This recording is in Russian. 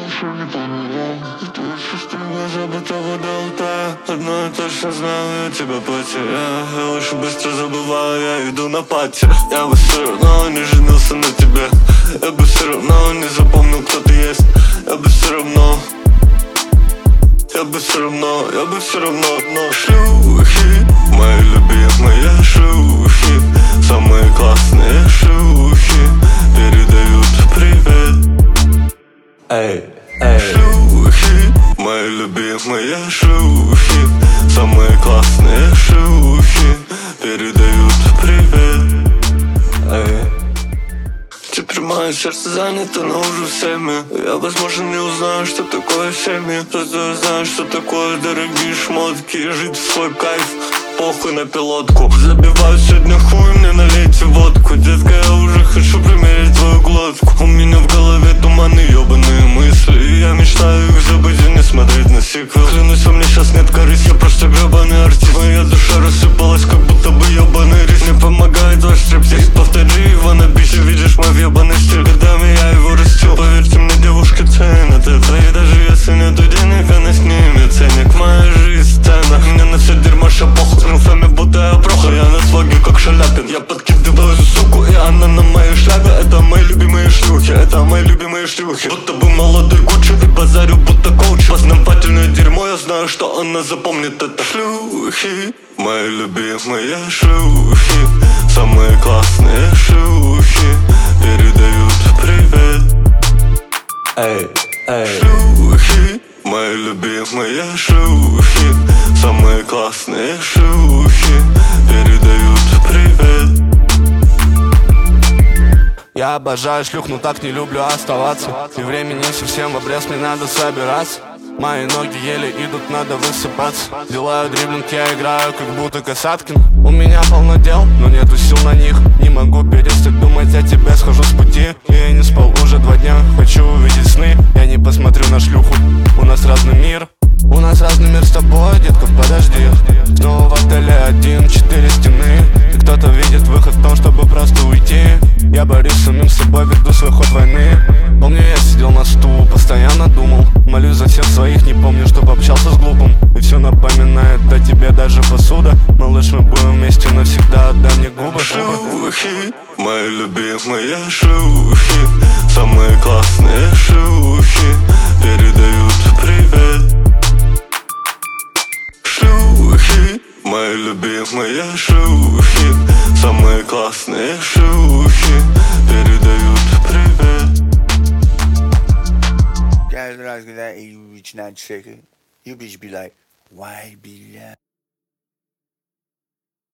еще не поняла. Твои чувства глаза будто вода алтая. Одно и точно знаю, я тебя потеряю. Я очень быстро забываю, я иду на пати. Я бы все равно не женился на тебе. Я бы все равно не запомнил, кто ты есть. Я бы все равно но шлюхи, мои любимые шлюхи, самые классные шлюхи, передают привет. Эй, эй. Шлюхи, мои любимые шлюхи, самые классные шлюхи, передают привет. Эй. Теперь мое сердце занято, но уже всеми. Я, возможно, не узнаю, что такое семья. Зато я знаю, что такое дорогие шмотки. Жить в свой кайф, похуй на пилотку. Забиваю сегодня хуй, мне налейте водку. Детка, я уже хочу примерить твою глотку. У меня в голове туманные ёбаные мысли, и я мечтаю их забыть и не смотреть на сиквел. Клянусь, во мне сейчас нет корысти, я просто гребаный артист. Моя душа рассыпалась, как будто бы ёбаный рис. Мне помогает ваш стриптиз, повтори его на бисе. Видишь мой въебаный стиль, годами я его растил. Поверьте мне, девушки ценят это, и даже если нету денег, она снимет ценник. Моя жизнь сцена, мне на все дерьмо шапоху. С рифами будто я прохор, я на слоге как Шаляпин. Я подкидываю суку, и она на моей шляпе. Это мои любимые шлюхи, это мои любимые шлюхи. Будто бы молодой Гуччи, и базарю будто коуч. Познавательное дерьмо, я знаю, что она запомнит это. Шлюхи, мои любимые шлюхи, самые классные шлюхи, передают привет. Эй, эй. Шлюхи, мои любимые шлюхи, самые классные шлюхи, передают привет. Я обожаю шлюх, но так не люблю оставаться. И времени совсем в обрез, мне надо собираться. Мои ноги еле идут, надо высыпаться. Делаю дриблинг, я играю, как будто Касаткин. У меня полно дел, но нету сил на них. Не могу перестать думать о тебе, схожу с пути. Я не спал уже 2 дня, хочу увидеть сны. Я не посмотрю на шлюху, у нас разный мир. У нас разный мир с тобой, детка, подожди. Снова в отеле 1-4 стены. И кто-то видит выход в том, чтобы просто уйти. Я борюсь с самим собой, веду свой ход войны. Помню, я сидел на стуле, постоянно думал. Молюсь за всех своих, не помню, чтоб общался с глупым. И все напоминает о тебе, даже посуда. Малыш, мы будем вместе навсегда, отдай мне губы. Шлюхи, мои любимые шлюхи, самые классные шлюхи, передают привет. Шлюхи, мои любимые шлюхи, самые классные шлюхи, передают привет. Каждый раз, когда you reach that chicken, you bitch be like, why be that?